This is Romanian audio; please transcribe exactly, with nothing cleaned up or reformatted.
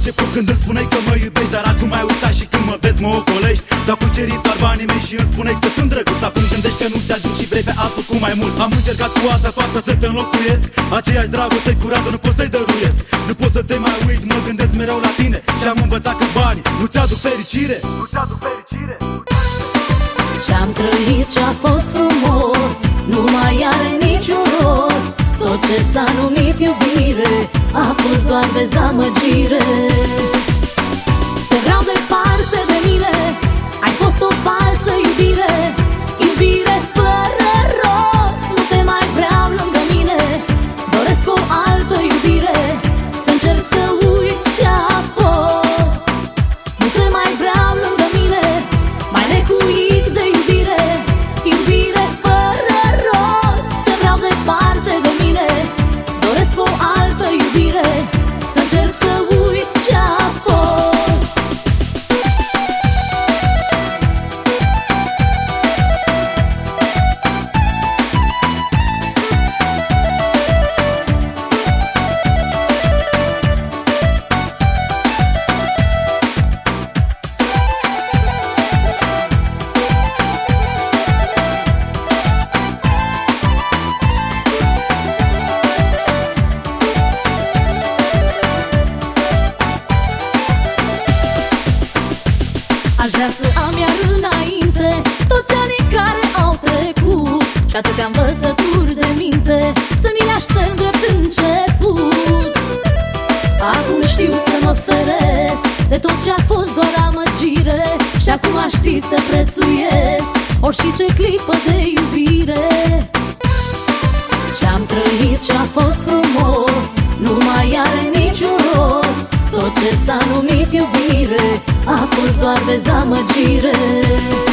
început când îmi spuneai că mă iubești, dar acum ai uitat și când mă vezi mă ocolești. Dar cucerit doar banii mei și îmi spuneai că sunt drăguț. Acum gândești că nu-ți ajung și vrei pe altul cu mai mult. Am încercat cu altă fată să te înlocuiesc, aceeași dragoste curată nu pot să-i dăruiesc. Nu pot să te mai uit, mă gândesc mereu la tine și am învățat că banii nu-ți aduc fericire. Nu-ți aduc fericire. Ce-am trăit ce-a fost frumos nu mai are niciun rost. Tot ce s-a numit iubire a fost doar dezamăgire. Te vreau departe de mine, ai fost o falsă iubire. Iubire fără rost, nu te mai vreau lângă mine. Doresc o altă iubire, să încerc să uit ce-a fost. Nu te mai vreau lângă mine, mai lecuit de iubire. Iubire fără rost, te vreau departe de mine. Doresc o altă iubire, să încerc să uit ce-a fost. Aș vrea să am iar înainte toți anii care au trecut și atâtea învățături de minte să mi le așterg drept început. Acum știu să mă feresc de tot ce-a fost doar amăgire și acum aș ști să prețuiesc orice clipă de iubire. Ce-am trăit ce-a fost frumos nu mai are niciun rost. Tot ce s-a numit iubire a fost doar dezamăgire.